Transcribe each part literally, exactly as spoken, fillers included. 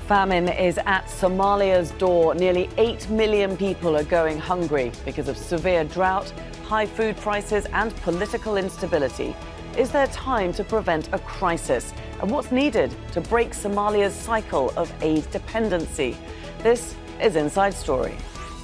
Famine is at Somalia's door. Nearly eight million people are going hungry because of severe drought, high food prices and political instability. Is there time to prevent a crisis? And what's needed to break Somalia's cycle of aid dependency? This is Inside Story.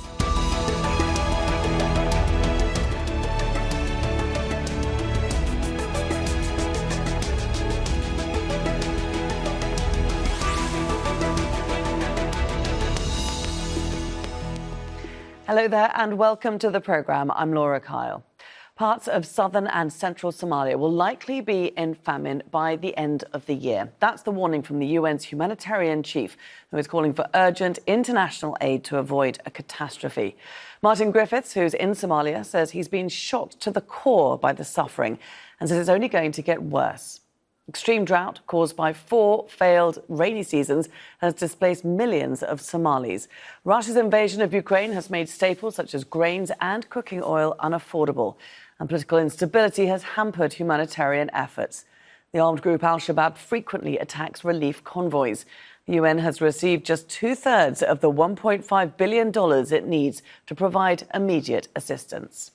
Hello there and welcome to the programme. I'm Laura Kyle. Parts of southern and central Somalia will likely be in famine by the end of the year. That's the warning from the U N's humanitarian chief, who is calling for urgent international aid to avoid a catastrophe. Martin Griffiths, who's in Somalia, says he's been shocked to the core by the suffering and says it's only going to get worse. Extreme drought caused by four failed rainy seasons has displaced millions of Somalis. Russia's invasion of Ukraine has made staples such as grains and cooking oil unaffordable. And political instability has hampered humanitarian efforts. The armed group Al-Shabaab frequently attacks relief convoys. The U N has received just two-thirds of the one point five billion dollars it needs to provide immediate assistance.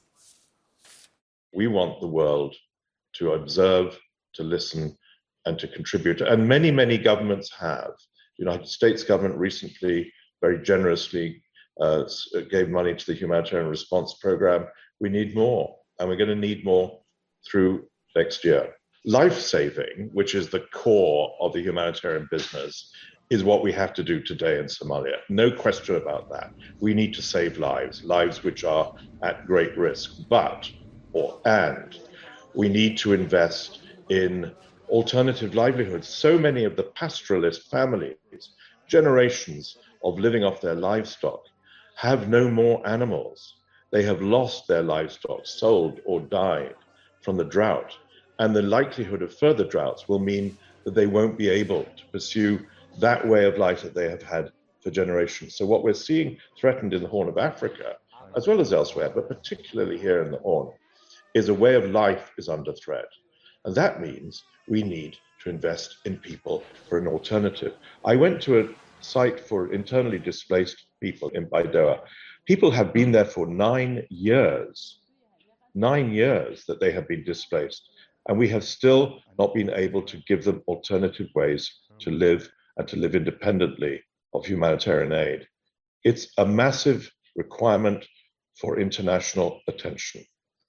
We want the world to observe, to listen, and to contribute. And many, many governments have. The United States government recently very generously uh, gave money to the Humanitarian Response Program. We need more, and we're going to need more through next year. Life-saving, which is the core of the humanitarian business, is what we have to do today in Somalia. No question about that. We need to save lives, lives which are at great risk. But, or and, we need to invest in alternative livelihoods. So many of the pastoralist families, generations of living off their livestock, have no more animals. They have lost their livestock, sold or died from the drought. And the likelihood of further droughts will mean that they won't be able to pursue that way of life that they have had for generations. So what we're seeing threatened in the Horn of Africa, as well as elsewhere, but particularly here in the Horn, is a way of life is under threat. And that means we need to invest in people for an alternative. I went to a site for internally displaced people in Baidoa. People have been there for nine years, nine years that they have been displaced. And we have still not been able to give them alternative ways to live and to live independently of humanitarian aid. It's a massive requirement for international attention.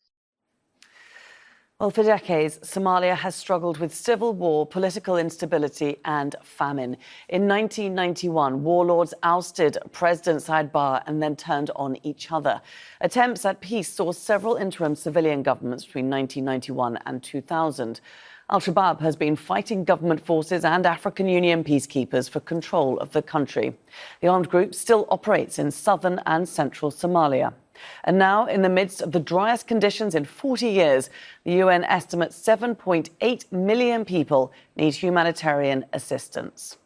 Well, for decades, Somalia has struggled with civil war, political instability and famine. In nineteen ninety-one, warlords ousted President Siad Barre and then turned on each other. Attempts at peace saw several interim civilian governments between nineteen ninety-one and two thousand. Al-Shabaab has been fighting government forces and African Union peacekeepers for control of the country. The armed group still operates in southern and central Somalia. And now, in the midst of the driest conditions in forty years, the U N estimates seven point eight million people need humanitarian assistance.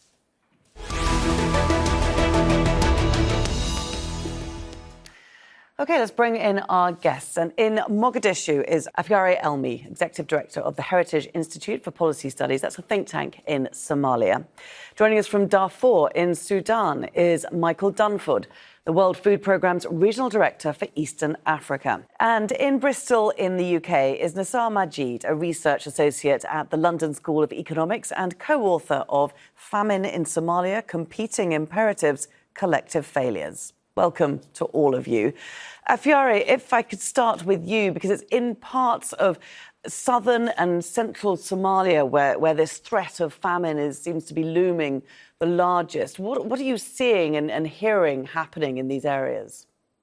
OK, let's bring in our guests. And in Mogadishu is Afyare Elmi, Executive Director of the Heritage Institute for Policy Studies. That's a think tank in Somalia. Joining us from Darfur in Sudan is Michael Dunford, the World Food Programme's Regional Director for Eastern Africa. And in Bristol in the U K is Nassar Majid, a research associate at the London School of Economics and co-author of Famine in Somalia, Competing Imperatives, Collective Failures. Welcome to all of you. Afyare, if I could start with you, because it's in parts of southern and central Somalia where, where this threat of famine is, seems to be looming the largest. What, what are you seeing and, and hearing happening in these areas?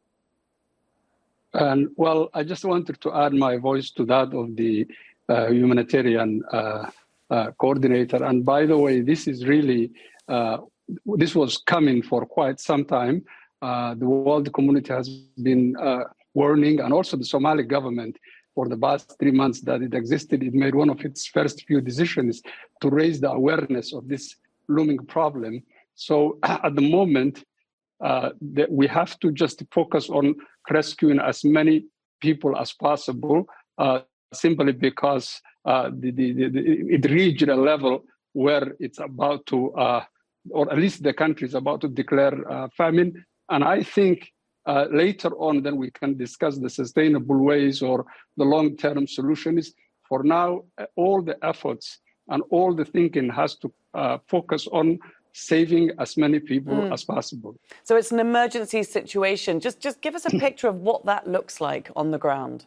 Um, well, I just wanted to add my voice to that of the uh, humanitarian uh, uh, coordinator. And by the way, this is really, uh, this was coming for quite some time. Uh, the world community has been uh, warning, and also the Somali government for the past three months that it existed. It made one of its first few decisions to raise the awareness of this looming problem. So at the moment, uh, that we have to just focus on rescuing as many people as possible, uh, simply because uh, the, the, the, the, it reached a level where it's about to uh, or at least the country is about to declare uh, famine. And I think uh, later on, then we can discuss the sustainable ways or the long-term solutions. For now, all the efforts and all the thinking has to uh, focus on saving as many people mm. as possible. So it's an emergency situation. Just, just give us a picture of what that looks like on the ground.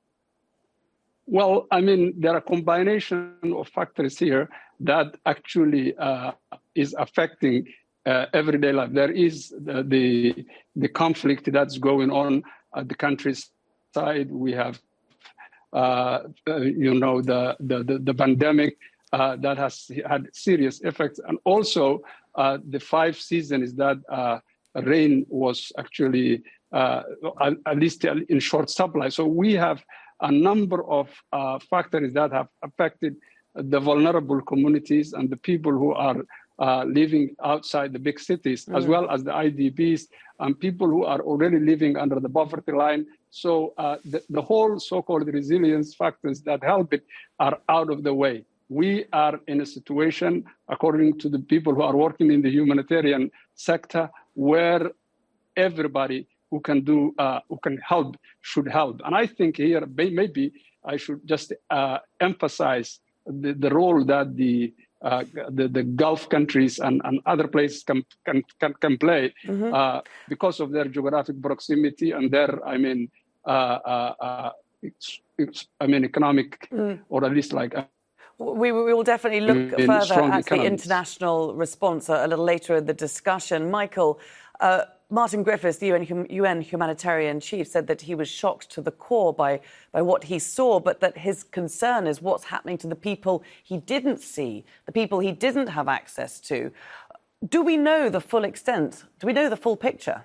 Well, I mean, there are a combination of factors here that actually uh, is affecting uh, everyday life. There is the, the, the conflict that's going on at the countryside. We have, uh, you know, the, the, the, the pandemic. Uh, that has had serious effects. And also uh, the five seasons that uh, rain was actually uh, at least in short supply. So we have a number of uh, factors that have affected the vulnerable communities and the people who are uh, living outside the big cities, mm. as well as the I D Ps and people who are already living under the poverty line. So uh, the, the whole so-called resilience factors that help it are out of the way. We are in a situation, according to the people who are working in the humanitarian sector, where everybody who can do, uh, who can help, should help. And I think here, maybe I should just uh, emphasize the, the role that the, uh, the the Gulf countries and, and other places can can can, can play mm-hmm. uh, because of their geographic proximity and their, I mean, uh, uh, uh, it's, it's, I mean, economic, mm. or at least like. Uh, We, we will definitely look in further at economies. the international response a, a little later in the discussion. Michael, uh, Martin Griffiths, the U N, U N humanitarian chief, said that he was shocked to the core by, by what he saw, but that his concern is what's happening to the people he didn't see, the people he didn't have access to. Do we know the full extent? Do we know the full picture?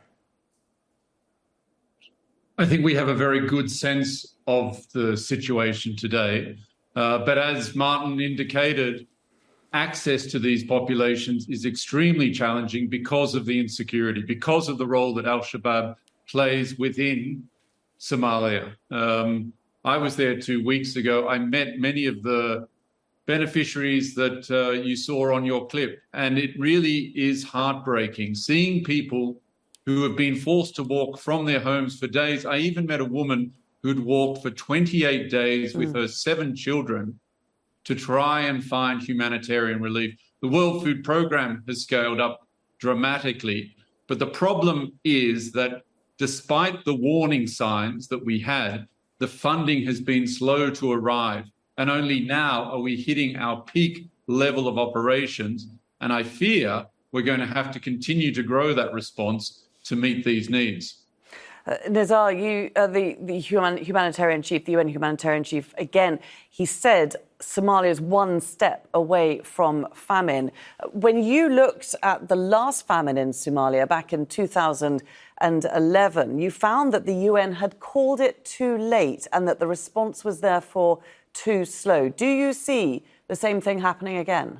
I think we have a very good sense of the situation today. Uh, but as Martin indicated, access to these populations is extremely challenging because of the insecurity, because of the role that al-Shabaab plays within Somalia. Um, I was there two weeks ago. I met many of the beneficiaries that uh, you saw on your clip, and it really is heartbreaking seeing people who have been forced to walk from their homes for days. I even met a woman who'd walked for twenty-eight days with mm. her seven children to try and find humanitarian relief. The World Food Programme has scaled up dramatically, but the problem is that despite the warning signs that we had, the funding has been slow to arrive, and only now are we hitting our peak level of operations, and I fear we're going to have to continue to grow that response to meet these needs. Uh, Nizar, you, uh, the, the human, humanitarian chief, the U N humanitarian chief, again, he said Somalia is one step away from famine. When you looked at the last famine in Somalia back in two thousand eleven, you found that the U N had called it too late and that the response was therefore too slow. Do you see the same thing happening again?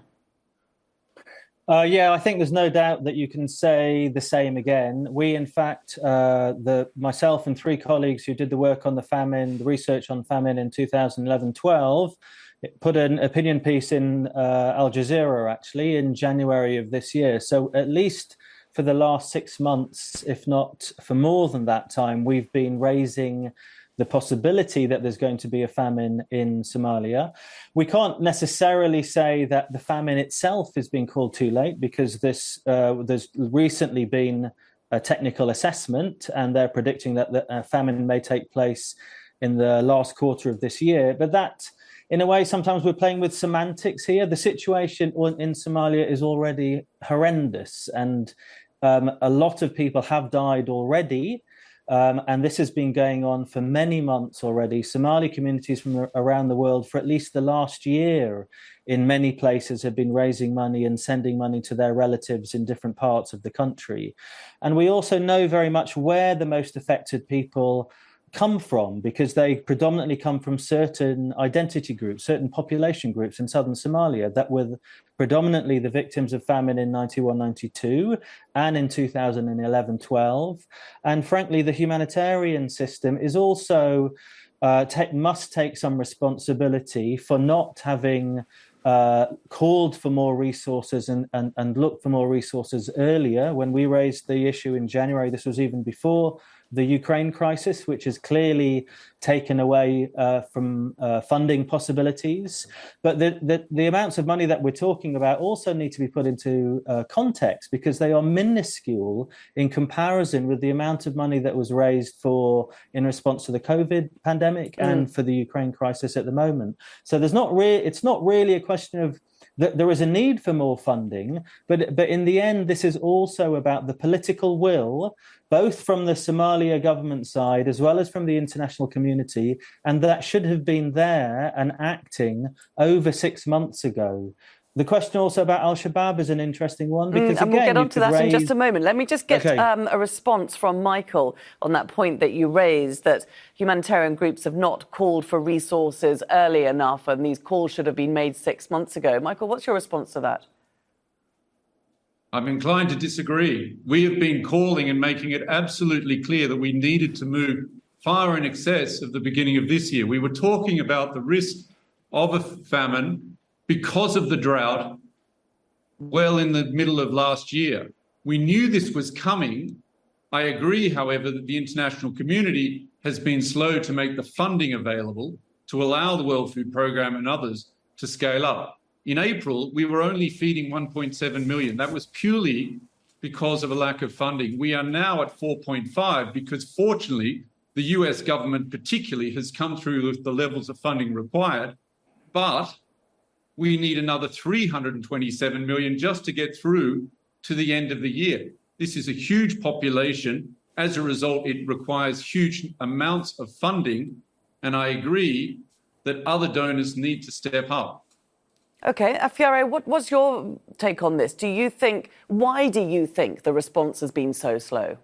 Uh, yeah, I think there's no doubt that you can say the same again. We, in fact, uh, the myself and three colleagues who did the work on the famine, the research on famine in two thousand eleven twelve, put an opinion piece in uh, Al Jazeera, actually, in January of this year. So at least for the last six months, if not for more than that time, we've been raising the possibility that there's going to be a famine in Somalia. We can't necessarily say that the famine itself is being called too late, because this uh, there's recently been a technical assessment and they're predicting that the uh, famine may take place in the last quarter of this year. But that, in a way, sometimes we're playing with semantics here. The situation in Somalia is already horrendous, and um, a lot of people have died already. Um, and this has been going on for many months already. Somali communities from around the world for at least the last year in many places have been raising money and sending money to their relatives in different parts of the country. And we also know very much where the most affected people come from, because they predominantly come from certain identity groups, certain population groups in southern Somalia that were predominantly the victims of famine in ninety-one ninety-two and in two thousand eleven twelve. And frankly, the humanitarian system is also uh, take, must take some responsibility for not having uh, called for more resources and, and, and looked for more resources earlier. When we raised the issue in January, this was even before the Ukraine crisis, which has clearly taken away uh, from uh, funding possibilities. But the, the, the amounts of money that we're talking about also need to be put into uh, context, because they are minuscule in comparison with the amount of money that was raised for in response to the COVID pandemic mm. and for the Ukraine crisis at the moment. So there's not re- it's not really a question of that there is a need for more funding, but but in the end, this is also about the political will, both from the Somalia government side as well as from the international community, and that should have been there and acting over six months ago. The question also about Al-Shabaab is an interesting one, because mm, and again, we'll get on to that raise... in just a moment. Let me just get okay. um, a response from Michael on that point that you raised, that humanitarian groups have not called for resources early enough, and these calls should have been made six months ago. Michael, what's your response to that? I'm inclined to disagree. We have been calling and making it absolutely clear that we needed to move far in excess of the beginning of this year. We were talking about the risk of a famine because of the drought well in the middle of last year. We knew this was coming. I agree, however, that the international community has been slow to make the funding available to allow the World Food Programme and others to scale up. In April, we were only feeding one point seven million. That was purely because of a lack of funding. We are now at four point five because, fortunately, the U S government particularly has come through with the levels of funding required, but we need another three hundred twenty-seven million just to get through to the end of the year. This is a huge population. As a result, it requires huge amounts of funding, and I agree that other donors need to step up. OK, Afiare, what was your take on this? Do you think, why do you think the response has been so slow?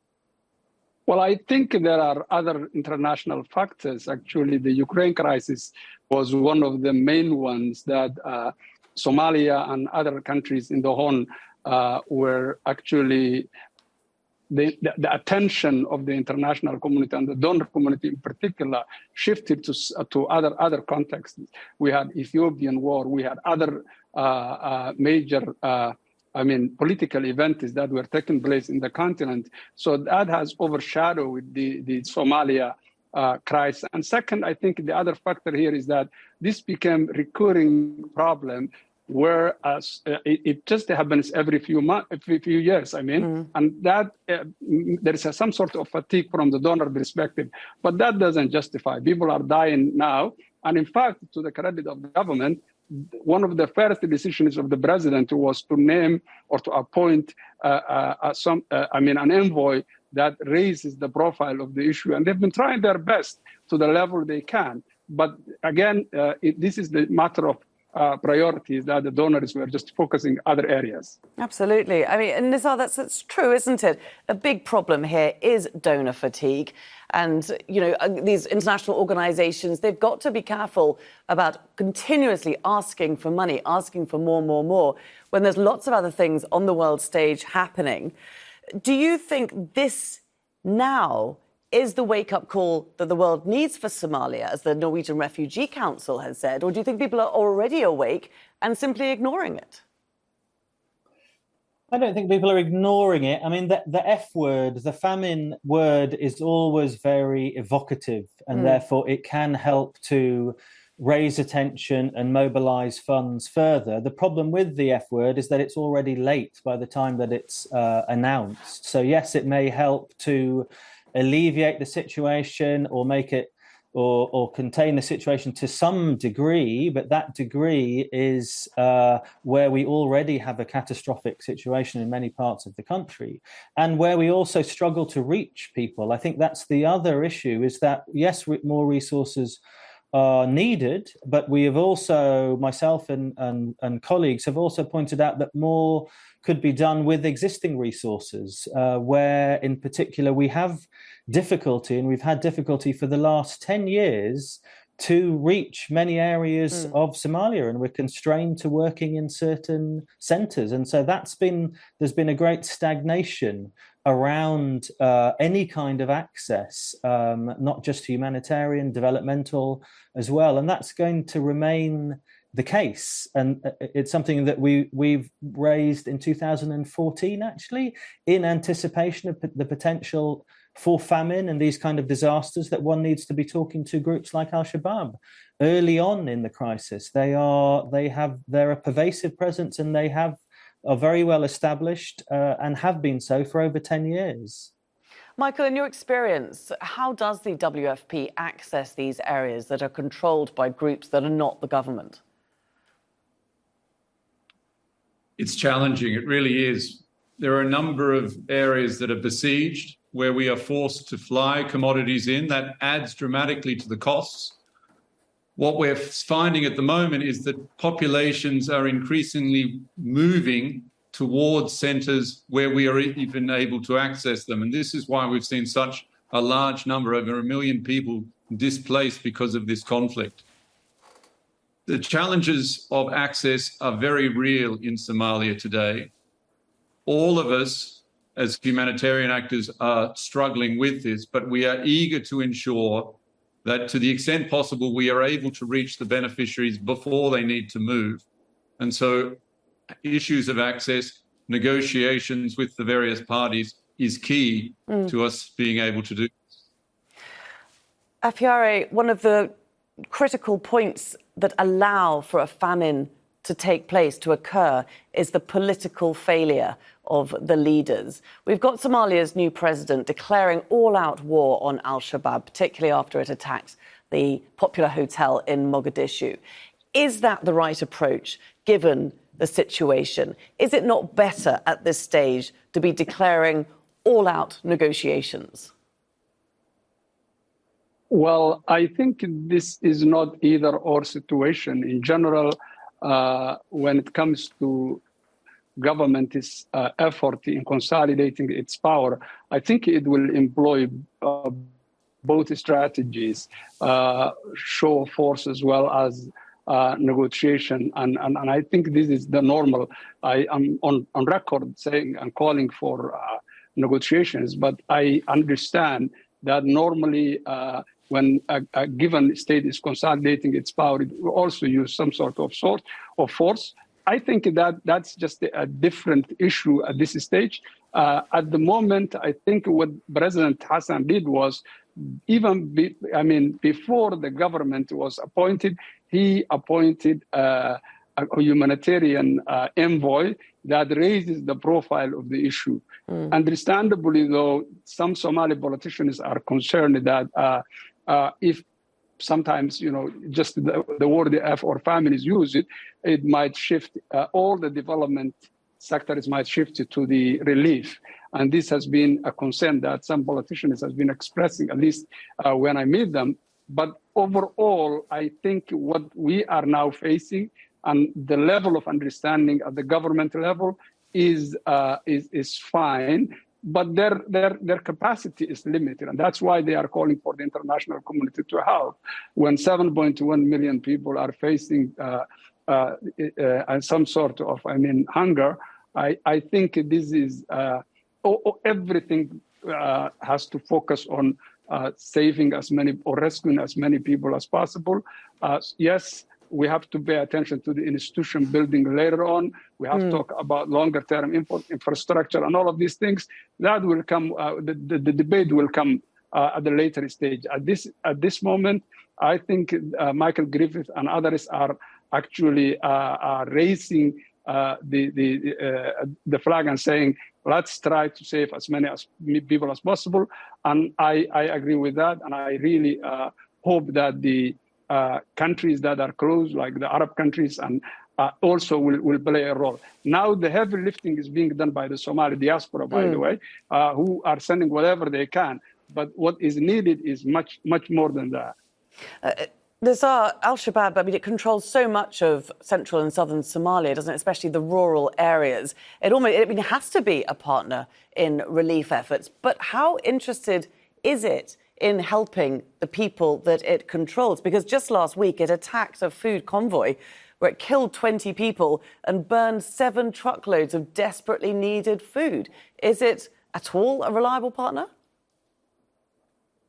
Well, I think there are other international factors. Actually, the Ukraine crisis was one of the main ones that uh, Somalia and other countries in the Horn uh, were actually the, the, the attention of the international community and the donor community in particular shifted to, to other, other contexts. We had Ethiopian war, we had other uh, uh, major uh, I mean, political events that were taking place in the continent. So that has overshadowed the, the Somalia uh, crisis. And second, I think the other factor here is that this became a recurring problem, whereas uh, it, it just happens every few months, every few years, I mean, mm. and that uh, there is a, some sort of fatigue from the donor perspective, but that doesn't justify. People are dying now. And in fact, to the credit of the government, one of the first decisions of the president was to name or to appoint uh, uh, some, uh, I mean, an envoy that raises the profile of the issue. And they've been trying their best to the level they can. But again, uh, it, this is the matter of uh, priorities that the donors were just focusing other areas. Absolutely. I mean, and Nizar, that's, that's true, isn't it? A big problem here is donor fatigue. And, you know, these international organisations, they've got to be careful about continuously asking for money, asking for more, more, more, when there's lots of other things on the world stage happening. Do you think this now is the wake-up call that the world needs for Somalia, as the Norwegian Refugee Council has said? Or do you think people are already awake and simply ignoring it? I don't think people are ignoring it. I mean, the, the F word, the famine word, is always very evocative, and mm. therefore it can help to raise attention and mobilise funds further. The problem with the F word is that it's already late by the time that it's uh, announced. So yes, it may help to alleviate the situation or make it Or, or contain the situation to some degree, but that degree is uh, where we already have a catastrophic situation in many parts of the country, and where we also struggle to reach people. I think that's the other issue, is that, yes, more resources are needed, but we have also, myself and, and, and colleagues have also pointed out that more could be done with existing resources, uh, where in particular we have difficulty, and we've had difficulty for the last ten years to reach many areas mm. of Somalia, and we're constrained to working in certain centres. And so that's been, there's been a great stagnation around uh, any kind of access, um, not just humanitarian, developmental as well. And that's going to remain the case, and it's something that we we've raised in two thousand fourteen, actually, in anticipation of the potential for famine and these kind of disasters, that one needs to be talking to groups like Al-Shabaab early on in the crisis. They are they have they're a pervasive presence, and they have are very well established uh, and have been so for over ten years. Michael, in your experience, how does the W F P access these areas that are controlled by groups that are not the government? It's challenging. It really is. There are a number of areas that are besieged where we are forced to fly commodities in. That adds dramatically to the costs. What we're finding at the moment is that populations are increasingly moving towards centres where we are even able to access them. And this is why we've seen such a large number, over a million people displaced because of this conflict. The challenges of access are very real in Somalia today. All of us as humanitarian actors are struggling with this, but we are eager to ensure that to the extent possible, we are able to reach the beneficiaries before they need to move. And so issues of access, negotiations with the various parties is key mm. to us being able to do. Afiare, one of the critical points that allow for a famine to take place, to occur, is the political failure of the leaders. We've got Somalia's new president declaring all-out war on Al-Shabaab, particularly after it attacked the popular hotel in Mogadishu. Is that the right approach, given the situation? Is it not better at this stage to be declaring all-out negotiations? Well, I think this is not either-or situation. In general, uh, when it comes to government's uh, effort in consolidating its power, I think it will employ uh, both strategies, uh, show of force as well as uh, negotiation. And, and, and I think this is the normal. I am on, on record saying and calling for uh, negotiations, but I understand that normally uh, when a, a given state is consolidating its power, it will also use some sort of sort of force. I think that that's just a different issue at this stage. Uh, at the moment, I think what President Hassan did was, even be, I mean, before the government was appointed, he appointed uh, a humanitarian uh, envoy that raises the profile of the issue. Mm. Understandably, though, some Somali politicians are concerned that uh, uh, if sometimes, you know, just the, the word F or families use it, it might shift, uh, all the development sectors might shift to the relief. And this has been a concern that some politicians have been expressing, at least uh, when I meet them. But overall, I think what we are now facing and the level of understanding at the government level is uh, is, is fine. But their, their their capacity is limited, and that's why they are calling for the international community to help. When seven point one million people are facing uh, uh, uh, some sort of, I mean, hunger, I, I think this is uh, oh, everything uh, has to focus on uh, saving as many or rescuing as many people as possible. Uh, yes. We have to pay attention to the institution building later on. We have mm. to talk about longer-term infrastructure and all of these things. That will come. Uh, the, the, the debate will come uh, at the later stage. At this at this moment, I think uh, Michael Griffith and others are actually uh, are raising uh, the the uh, the flag and saying, let's try to save as many as people as possible. And I, I agree with that. And I really uh, hope that the Uh, countries that are close, like the Arab countries, and uh, also will, will play a role. Now the heavy lifting is being done by the Somali diaspora, by mm. the way, uh, who are sending whatever they can. But what is needed is much, much more than that. Uh, there's uh, Al-Shabaab, I mean, it controls so much of central and southern Somalia, doesn't it? Especially the rural areas. It almost, I mean, it has to be a partner in relief efforts. But how interested is it in helping the people that it controls? Because just last week it attacked a food convoy where it killed twenty people and burned seven truckloads of desperately needed food. Is it at all a reliable partner?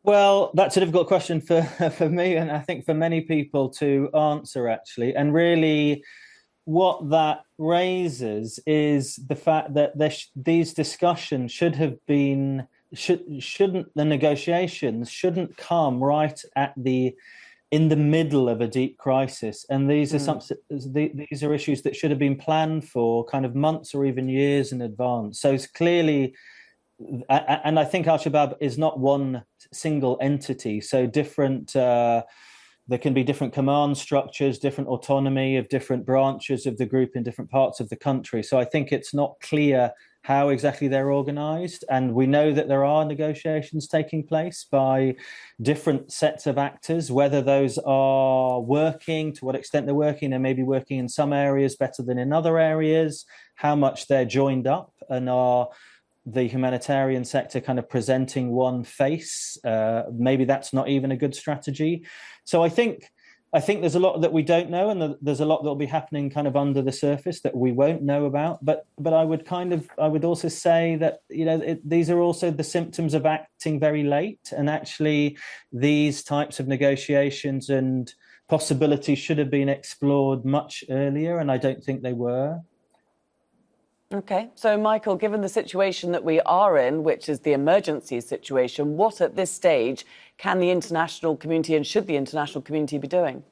Well, that's a difficult question for, for me, and I think for many people to answer, actually. And really, what that raises is the fact that there sh- these discussions should have been, should, shouldn't, the negotiations shouldn't come right at the, in the middle of a deep crisis. And these are mm. some, these are issues that should have been planned for kind of months or even years in advance. So it's clearly, and I think Al-Shabaab is not one single entity. So different, uh, there can be different command structures, different autonomy of different branches of the group in different parts of the country. So I think it's not clear how exactly they're organized. And we know that there are negotiations taking place by different sets of actors, whether those are working, to what extent they're working. They may be working in some areas better than in other areas, how much they're joined up and are the humanitarian sector kind of presenting one face. Uh, maybe that's not even a good strategy. So I think I think there's a lot that we don't know, and there's a lot that will be happening kind of under the surface that we won't know about. But but I would kind of I would also say that, you know, it, these are also the symptoms of acting very late, and actually these types of negotiations and possibilities should have been explored much earlier, and I don't think they were. Okay, so Michael, given the situation that we are in, which is the emergency situation, what at this stage can the international community and should the international community be doing?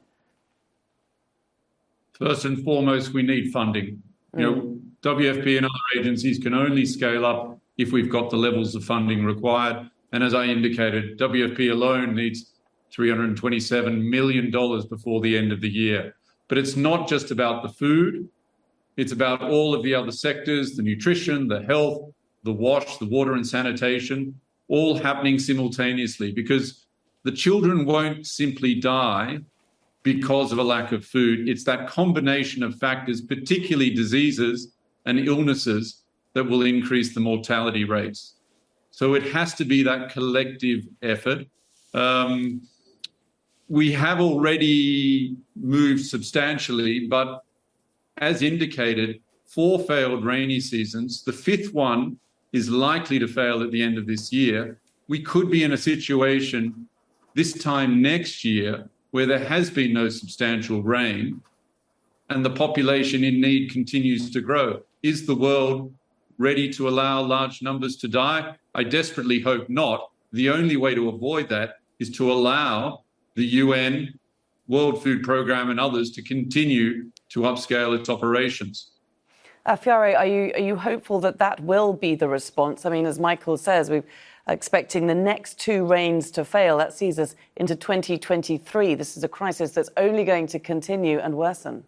First and foremost, we need funding. Mm. You know, W F P and other agencies can only scale up if we've got the levels of funding required. And as I indicated, W F P alone needs three hundred twenty-seven million dollars before the end of the year. But it's not just about the food. It's about all of the other sectors, the nutrition, the health, the wash, the water and sanitation, all happening simultaneously, because the children won't simply die because of a lack of food. It's that combination of factors, particularly diseases and illnesses, that will increase the mortality rates. So it has to be that collective effort. Um, we have already moved substantially, but as indicated, four failed rainy seasons. The fifth one is likely to fail at the end of this year. We could be in a situation this time next year where there has been no substantial rain and the population in need continues to grow. Is the world ready to allow large numbers to die? I desperately hope not. The only way to avoid that is to allow the U N, World Food Programme and others to continue to upscale its operations. Uh, Fiore, are you, are you hopeful that that will be the response? I mean, as Michael says, we're expecting the next two rains to fail. That sees us into twenty twenty-three. This is a crisis that's only going to continue and worsen.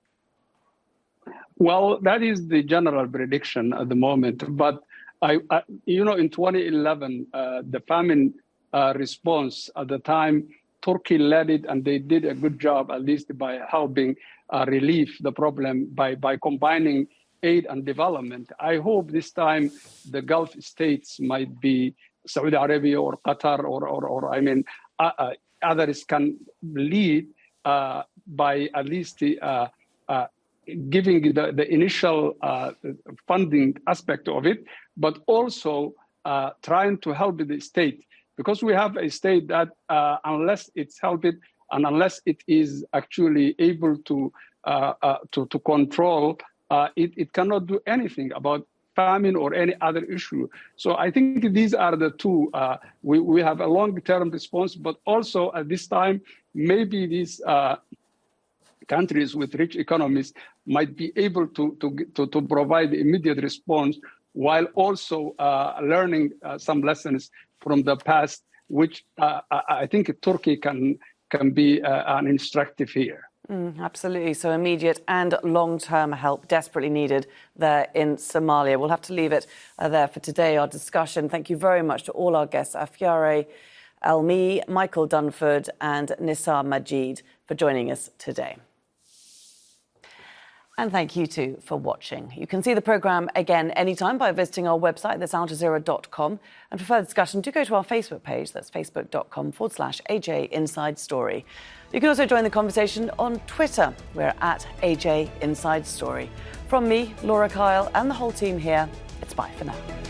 Well, that is the general prediction at the moment. But, I, I you know, in twenty eleven, uh, the famine uh, response at the time, Turkey led it, and they did a good job, at least by helping uh, relieve the problem by, by combining aid and development. I hope this time the Gulf states might be Saudi Arabia or Qatar or, or, or I mean, uh, uh, others can lead uh, by at least the, uh, uh, giving the, the initial uh, funding aspect of it, but also uh, trying to help the state. Because we have a state that uh, unless it's helped and unless it is actually able to uh, uh, to, to control, uh, it, it cannot do anything about famine or any other issue. So I think these are the two. Uh, we, we have a long-term response, but also at this time, maybe these uh, countries with rich economies might be able to, to, to, to provide immediate response while also uh, learning uh, some lessons from the past, which uh, I think Turkey can can be uh, an instructive here. Mm, absolutely. So immediate and long-term help desperately needed there in Somalia. We'll have to leave it uh, there for today, our discussion. Thank you very much to all our guests, Fiore Elmi, Michael Dunford and Nisar Majid for joining us today. And thank you too for watching. You can see the programme again anytime by visiting our website, that's Al Jazeera dot com. And for further discussion, do go to our Facebook page, that's facebook.com forward slash AJ Inside Story. You can also join the conversation on Twitter. We're at A J Inside Story. From me, Laura Kyle, and the whole team here, it's bye for now.